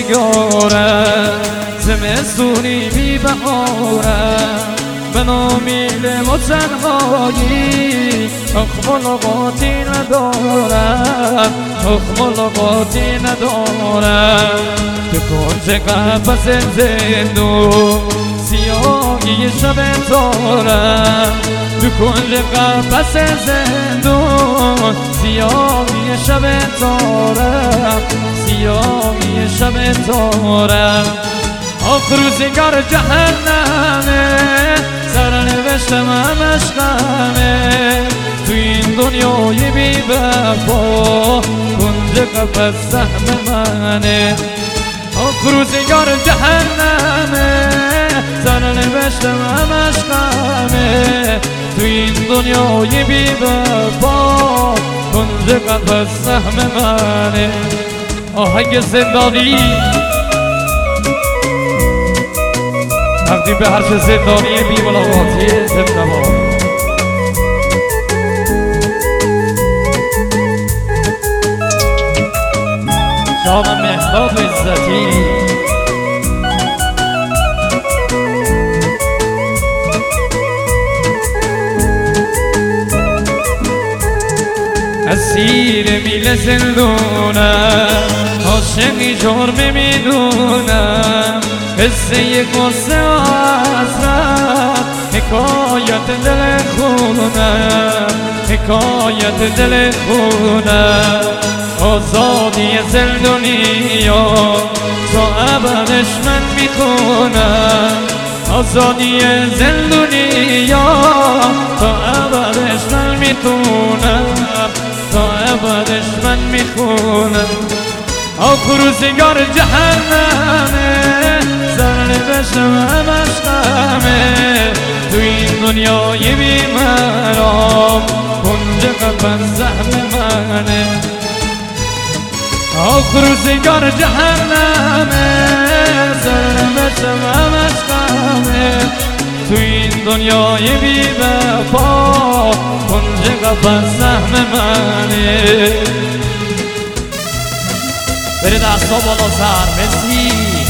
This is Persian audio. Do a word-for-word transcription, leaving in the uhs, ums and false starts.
روزگارم زمستونی بی بهارم به نامیل و تنهایی آخ ملاقاتی ندارم آخ ملاقاتی ندارم تو کنج قفس زندون سیاهی شب تارم تو کنج قفس زندون سیاهی شب تارم سیاهی شب تارم آخ روزگار جهنمه سرنوشتم همش غمه تو این دنیای بی وفا کنج قفس سهم منه آخ روزگار جهنمه سرنوشتم همش غمه تو این دنیای بی وفا کنج قفس سهم منه آهنگ زندانی تقدیم به هر زندانی بی ملاقاتی زندباد شام مهداد عزتی اسیر میل زندونم عاشقی جرم میدونم قصه یک قصه حسرت حکایت دل خونم حکایت دل خونم آزادی زندونیا تا ابدش من میخونم آزادی زندونیا تا ابدش من میخونم تا ابدش من میخونم آخ روزگار جهنمه سرنوشتم همش غمه تو این دنیای بی مرام کنج قفس سهم منه آخ روزگار جهنمه سرنوشتم همش غمه تو این دنیای بی وفا کنج قفس سهم منه بره دستا بالا سر مسی